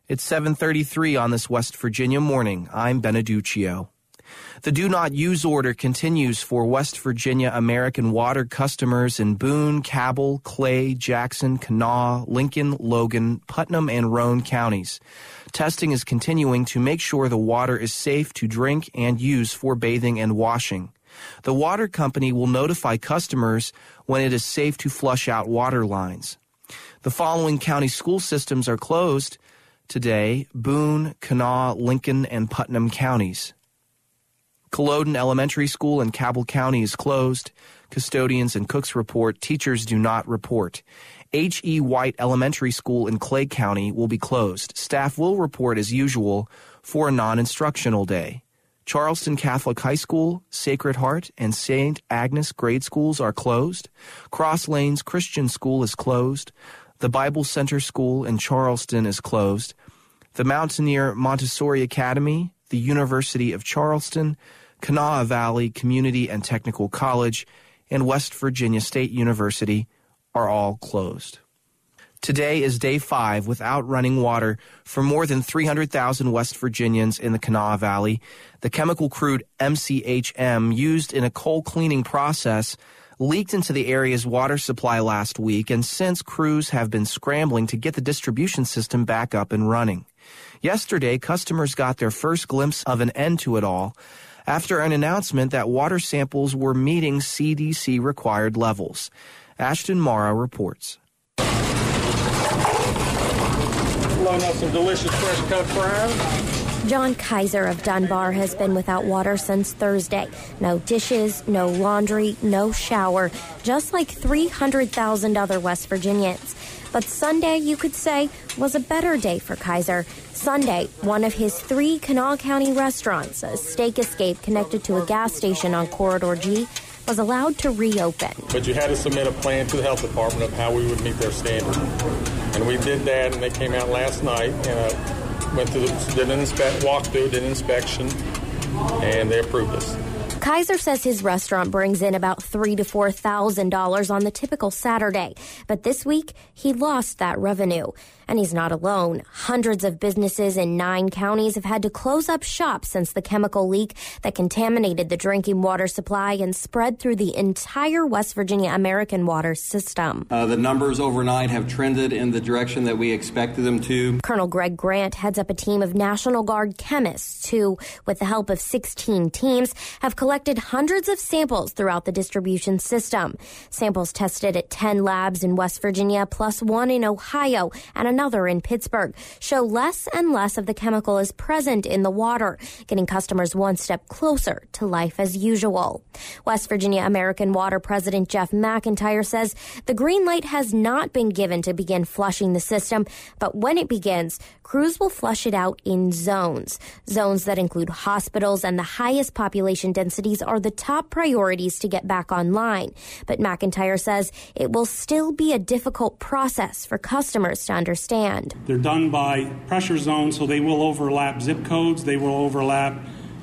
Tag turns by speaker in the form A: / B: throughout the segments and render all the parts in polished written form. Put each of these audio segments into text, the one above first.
A: It's 7:33 on this West Virginia morning. I'm Beneduccio. The do not use order continues for West Virginia American Water customers in Boone, Cabell, Clay, Jackson, Kanawha, Lincoln, Logan, Putnam, and Roane counties. Testing is continuing to make sure the water is safe to drink and use for bathing and washing. The water company will notify customers when it is safe to flush out water lines. The following county school systems are closed today: Boone, Kanawha, Lincoln, and Putnam counties. Culloden Elementary School in Cabell County is closed. Custodians and cooks report. Teachers do not report. H.E. White Elementary School in Clay County will be closed. Staff will report as usual for a non-instructional day. Charleston Catholic High School, Sacred Heart, and St. Agnes grade schools are closed. Cross Lanes Christian School is closed. The Bible Center School in Charleston is closed. The Mountaineer Montessori Academy, the University of Charleston, Kanawha Valley Community and Technical College, and West Virginia State University are all closed. Today is day 5 without running water for more than 300,000 West Virginians in the Kanawha Valley. The chemical crude MCHM used in a coal cleaning process leaked into the area's water supply last week, and since crews have been scrambling to get the distribution system back up and running. Yesterday, customers got their first glimpse of an end to it all after an announcement that water samples were meeting CDC-required levels. Ashton Mara reports.
B: Load up some delicious fresh cut fries.
C: John Kaiser of Dunbar has been without water since Thursday. No dishes, no laundry, no shower, just like 300,000 other West Virginians. But Sunday, you could say, was a better day for Kaiser. Sunday, one of his 3 Kanawha County restaurants, a steak escape connected to a gas station on Corridor G, was allowed to reopen.
B: But you had to submit a plan to the health department of how we would meet their standard. And we did that, and they came out last night and went through, did an walkthrough, did an inspection, and they approved us.
C: Kaiser says his restaurant brings in about $3,000 to $4,000 on the typical Saturday. But this week, he lost that revenue. And he's not alone. Hundreds of businesses in 9 counties have had to close up shop since the chemical leak that contaminated the drinking water supply and spread through the entire West Virginia American water system.
D: The numbers overnight have trended in the direction that we expected them to.
C: Colonel Greg Grant heads up a team of National Guard chemists who, with the help of 16 teams, have collected hundreds of samples throughout the distribution system. Samples tested at 10 labs in West Virginia, plus 1 in Ohio and another in Pittsburgh, show less and less of the chemical is present in the water, getting customers one step closer to life as usual. West Virginia American Water President Jeff McIntyre says the green light has not been given to begin flushing the system, but when it begins, crews will flush it out in zones. Zones that include hospitals and the highest population densities are the top priorities to get back online. But McIntyre says it will still be a difficult process for customers to understand.
E: They're done by pressure zones, so they will overlap zip codes, they will overlap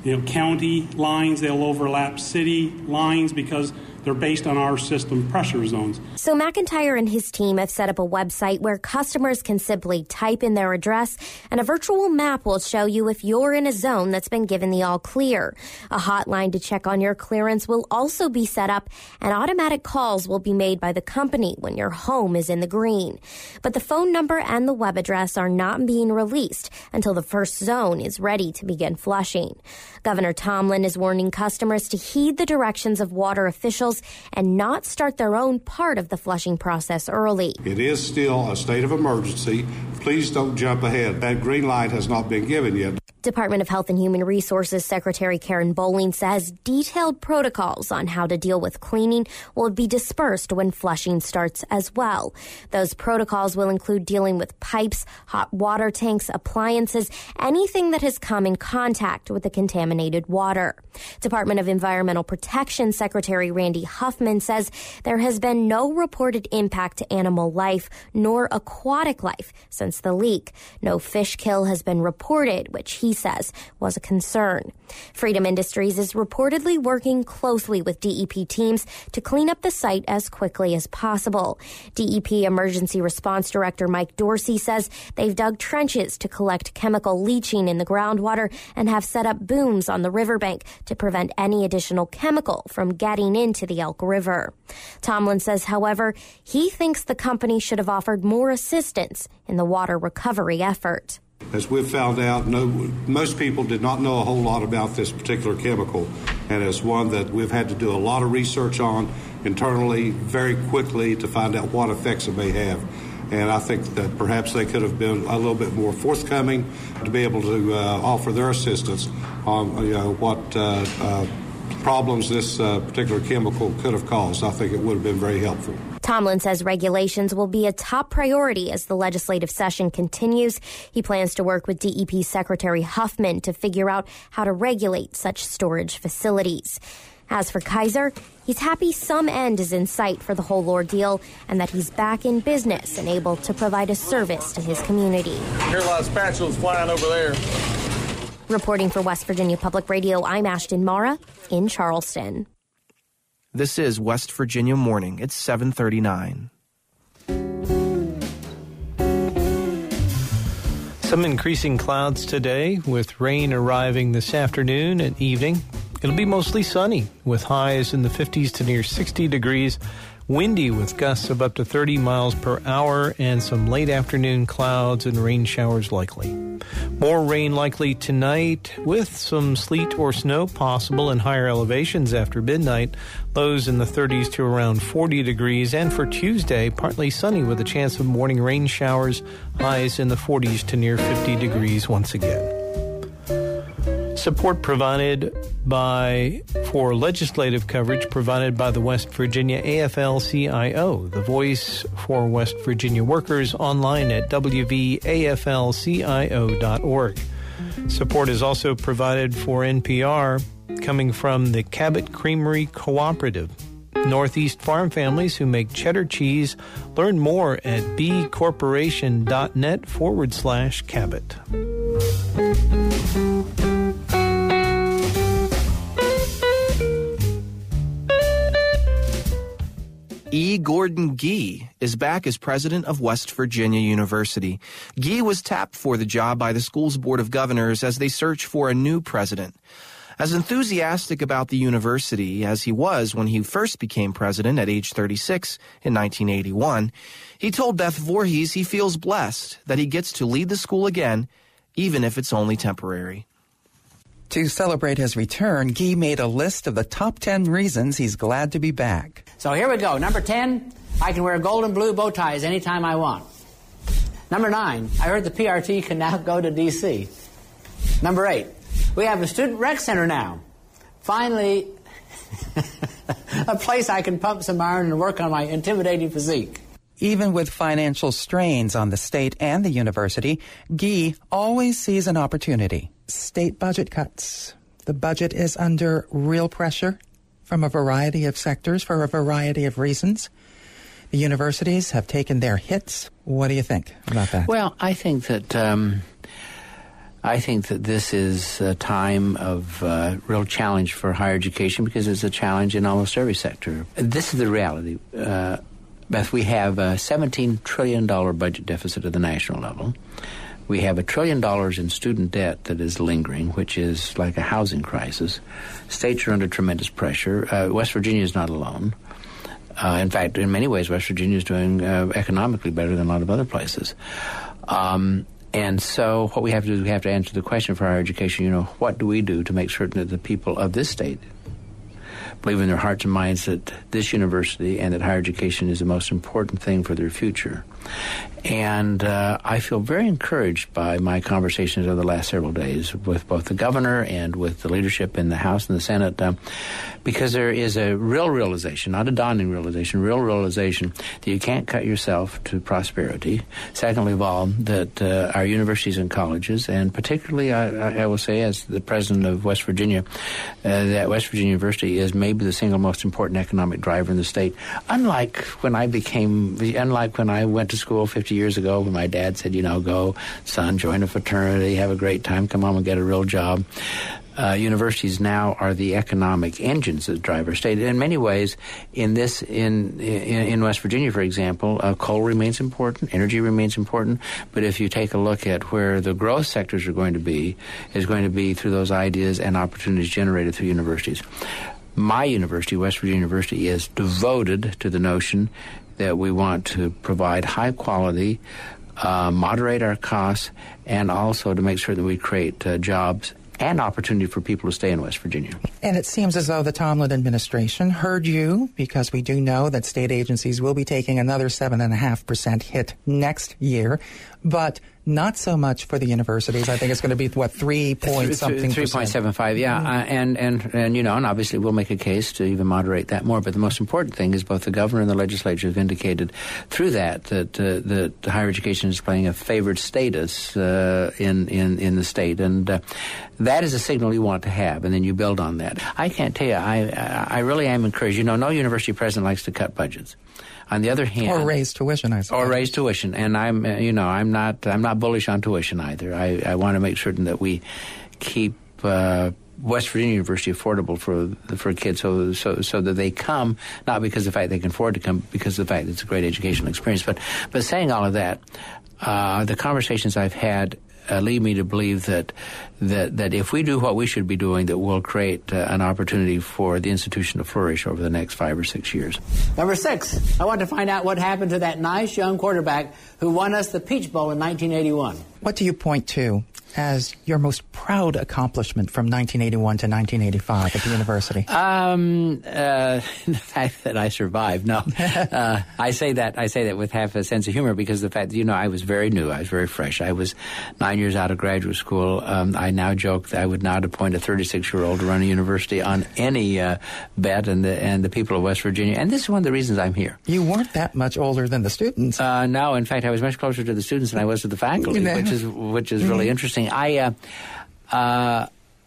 E: county lines, they'll overlap city lines because they're based on our system pressure zones.
C: So McIntyre and his team have set up a website where customers can simply type in their address and a virtual map will show you if you're in a zone that's been given the all clear. A hotline to check on your clearance will also be set up, and automatic calls will be made by the company when your home is in the green. But the phone number and the web address are not being released until the first zone is ready to begin flushing. Governor Tomlin is warning customers to heed the directions of water officials and not start their own part of the flushing process early.
F: It is still a state of emergency. Please don't jump ahead. That green light has not been given yet.
C: Department of Health and Human Resources Secretary Karen Bowling says detailed protocols on how to deal with cleaning will be dispersed when flushing starts as well. Those protocols will include dealing with pipes, hot water tanks, appliances, anything that has come in contact with the contaminated water. Department of Environmental Protection Secretary Randy Huffman says there has been no reported impact to animal life nor aquatic life since the leak. No fish kill has been reported, which he he says was a concern. Freedom Industries is reportedly working closely with DEP teams to clean up the site as quickly as possible. DEP Emergency Response Director Mike Dorsey says they've dug trenches to collect chemical leaching in the groundwater and have set up booms on the riverbank to prevent any additional chemical from getting into the Elk River. Tomlin says, however, he thinks the company should have offered more assistance in the water recovery effort.
F: As we've found out, most people did not know a whole lot about this particular chemical, and it's one that we've had to do a lot of research on internally very quickly to find out what effects it may have. And I think that perhaps they could have been a little bit more forthcoming to be able to offer their assistance on what problems this particular chemical could have caused. I think it would have been very helpful.
C: Tomlin says regulations will be a top priority as the legislative session continues. He plans to work with DEP Secretary Huffman to figure out how to regulate such storage facilities. As for Kaiser, he's happy some end is in sight for the whole ordeal and that he's back in business and able to provide a service to his community.
B: Hear a lot of spatulas flying over there.
C: Reporting for West Virginia Public Radio, I'm Ashton Mara in Charleston.
A: This is West Virginia Morning. It's 7:39.
G: Some increasing clouds today with rain arriving this afternoon and evening. It'll be mostly sunny with highs in the 50s to near 60 degrees. Windy with gusts of up to 30 miles per hour and some late afternoon clouds and rain showers likely. More rain likely tonight with some sleet or snow possible in higher elevations after midnight. Lows in the 30s to around 40 degrees. And for Tuesday, partly sunny with a chance of morning rain showers. Highs in the 40s to near 50 degrees once again. Support provided for legislative coverage provided by the West Virginia AFL-CIO, the voice for West Virginia workers, online at wvaflcio.org. Support is also provided for NPR coming from the Cabot Creamery Cooperative. Northeast farm families who make cheddar cheese. Learn more at bcorporation.net/Cabot.
A: E. Gordon Gee is back as president of West Virginia University. Gee was tapped for the job by the school's Board of Governors as they search for a new president. As enthusiastic about the university as he was when he first became president at age 36 in 1981, he told Beth Voorhees he feels blessed that he gets to lead the school again, even if it's only temporary.
H: To celebrate his return, Gee made a list of the top 10 reasons he's glad to be back.
I: So here we go. Number 10, I can wear gold and blue bow ties anytime I want. Number 9, I heard the PRT can now go to D.C. Number 8, we have a student rec center now. Finally, a place I can pump some iron and work on my intimidating physique.
H: Even with financial strains on the state and the university, Gee always sees an opportunity. State budget cuts. The budget is under real pressure from a variety of sectors for a variety of reasons. The universities have taken their hits. What do you think about that?
I: Well, I think that this is a time of real challenge for higher education because it's a challenge in almost every sector. This is the reality. Beth, we have a $17 trillion budget deficit at the national level. We have $1 trillion in student debt that is lingering, which is like a housing crisis. States are under tremendous pressure. West Virginia is not alone. In fact, in many ways, West Virginia is doing economically better than a lot of other places. And so what we have to do is we have to answer the question for higher education, what do we do to make certain that the people of this state believe in their hearts and minds that this university and that higher education is the most important thing for their future. And I feel very encouraged by my conversations over the last several days with both the governor and with the leadership in the House and the Senate, because there is a real realization, not a dawning realization, real realization that you can't cut yourself to prosperity. Secondly of all, that our universities and colleges, and particularly I will say as the president of West Virginia, that West Virginia University is maybe the single most important economic driver in the state. Unlike when I went to school 50 years ago, when my dad said, go, son, join a fraternity, have a great time, come home and get a real job. Universities now are the economic engines that drive our state. In many ways, in West Virginia, for example, coal remains important, energy remains important, but if you take a look at where the growth sectors are going to be, is going to be through those ideas and opportunities generated through universities. My university, West Virginia University, is devoted to the notion that we want to provide high quality, moderate our costs, and also to make sure that we create jobs and opportunity for people to stay in West Virginia.
H: And it seems as though the Tomlin administration heard you, because we do know that state agencies will be taking another 7.5% hit next year, but not so much for the universities. I think it's going to be, 3 point something
I: 3.75, yeah. And obviously we'll make a case to even moderate that more. But the most important thing is both the governor and the legislature have indicated through that higher education is playing a favored status in the state. And that is a signal you want to have, and then you build on that. I can't tell you, I really am encouraged. No university president likes to cut budgets. On the other hand,
H: or raise tuition, I suppose.
I: Or raise tuition, and I'm not bullish on tuition either. I want to make certain that we keep West Virginia University affordable for kids, so that they come not because of the fact they can afford to come, because of the fact that it's a great educational experience. But saying all of that, the conversations I've had lead me to believe that if we do what we should be doing, that we'll create an opportunity for the institution to flourish over the next 5 or 6 years.
J: Number 6, I want to find out what happened to that nice young quarterback who won us the Peach Bowl in 1981.
H: What do you point to as your most proud accomplishment from 1981 to 1985 at the university?
I: The fact that I survived. No, I say that with half a sense of humor, because the fact that, I was very new, I was very fresh. I was 9 years out of graduate school. I now joke that I would not appoint a 36-year-old to run a university on any bet, and the people of West Virginia. And this is one of the reasons I'm here.
H: You weren't that much older than the students.
I: No, in fact, I was much closer to the students than I was to the faculty, which is really interesting. But I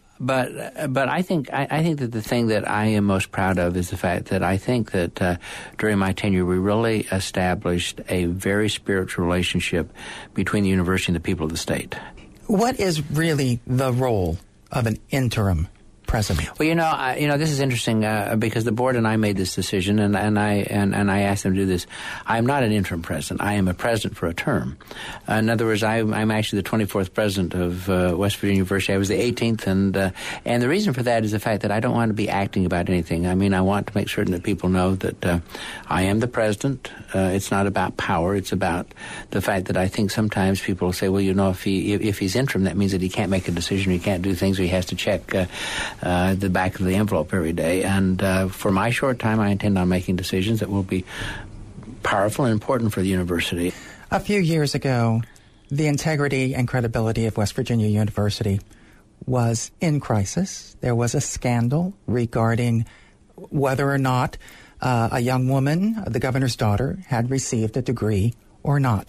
I: think that the thing that I am most proud of is the fact that I think that during my tenure we really established a very spiritual relationship between the university and the people of the state.
H: What is really the role of an interim president?
I: Well, this is interesting because the board and I made this decision, and I asked them to do this. I'm not an interim president. I am a president for a term. In other words, I'm actually the 24th president of West Virginia University. I was the 18th, and the reason for that is the fact that I don't want to be acting about anything. I mean, I want to make certain that people know that I am the president. It's not about power. It's about the fact that I think sometimes people say, well, if he's interim, that means that he can't make a decision, he can't do things, or he has to check the back of the envelope every day. And for my short time, I intend on making decisions that will be powerful and important for the university.
H: A few years ago, the integrity and credibility of West Virginia University was in crisis. There was a scandal regarding whether or not a young woman, the governor's daughter, had received a degree or not.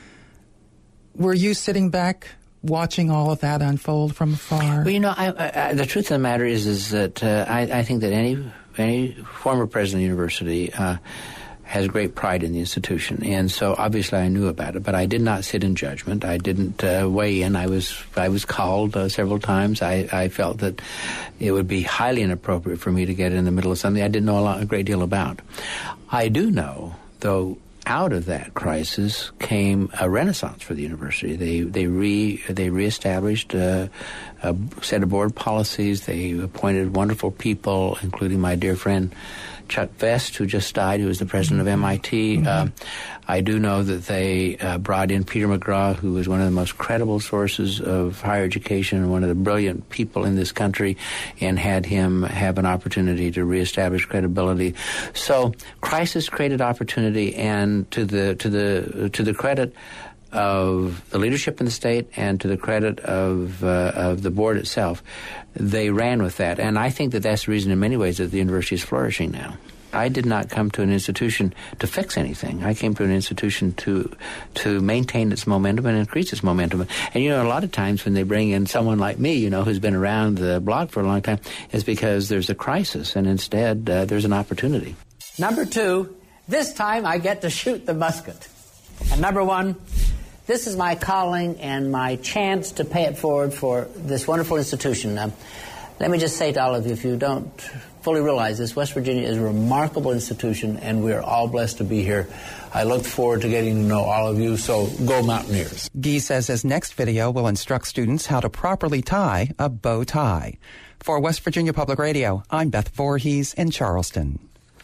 H: Were you sitting back watching all of that unfold from afar?
I: Well, the truth of the matter is that I think that any former president of the university has great pride in the institution, and so obviously I knew about it, but I did not sit in judgment. I didn't weigh in. I was called several times. I felt that it would be highly inappropriate for me to get in the middle of something I didn't know a great deal about. I do know, though, out of that crisis came a renaissance for the university. They reestablished a set of board policies. They appointed wonderful people, including my dear friend Chuck Vest, who just died, who was the president of MIT. I do know that they brought in Peter McGraw, who was one of the most credible sources of higher education and one of the brilliant people in this country, and had him have an opportunity to reestablish credibility. So crisis created opportunity, and to the credit of the leadership in the state and to the credit of the board itself, they ran with that. And I think that that's the reason in many ways that the university is flourishing now. I did not come to an institution to fix anything. I came to an institution to maintain its momentum and increase its momentum. And, you know, a lot of times when they bring in someone like me, you know, who's been around the block for a long time, is because there's a crisis, and instead there's an opportunity.
J: Number 2, this time I get to shoot the musket. And number 1, this is my calling and my chance to pay it forward for this wonderful institution. Let me just say to all of you, if you don't fully realize this, West Virginia is a remarkable institution, and we are all blessed to be here. I look forward to getting to know all of you, so go Mountaineers.
H: Guy says his next video will instruct students how to properly tie a bow tie. For West Virginia Public Radio, I'm Beth Voorhees in Charleston.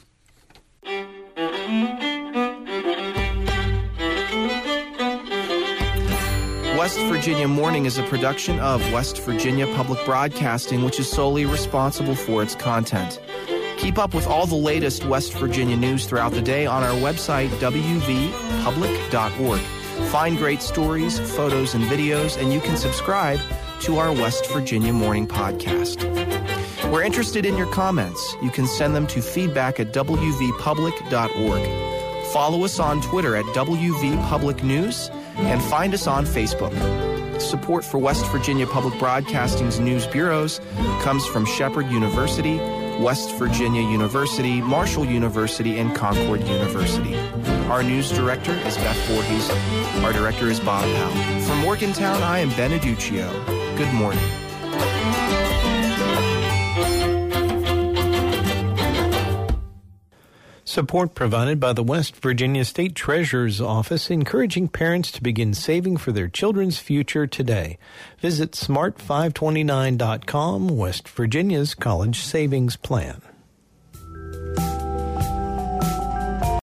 A: West Virginia Morning is a production of West Virginia Public Broadcasting, which is solely responsible for its content. Keep up with all the latest West Virginia news throughout the day on our website, wvpublic.org. Find great stories, photos, and videos, and you can subscribe to our West Virginia Morning podcast. We're interested in your comments. You can send them to feedback@wvpublic.org. Follow us on Twitter at wvpublicnews and find us on Facebook. Support for West Virginia Public Broadcasting's news bureaus comes from Shepherd University, West Virginia University, Marshall University, and Concord University. Our news director is Beth Voorhees. Our director is Bob Powell. From Morgantown, I am Beneduccio. Good morning.
G: Support provided by the West Virginia State Treasurer's Office, encouraging parents to begin saving for their children's future today. Visit smart529.com, West Virginia's college savings plan.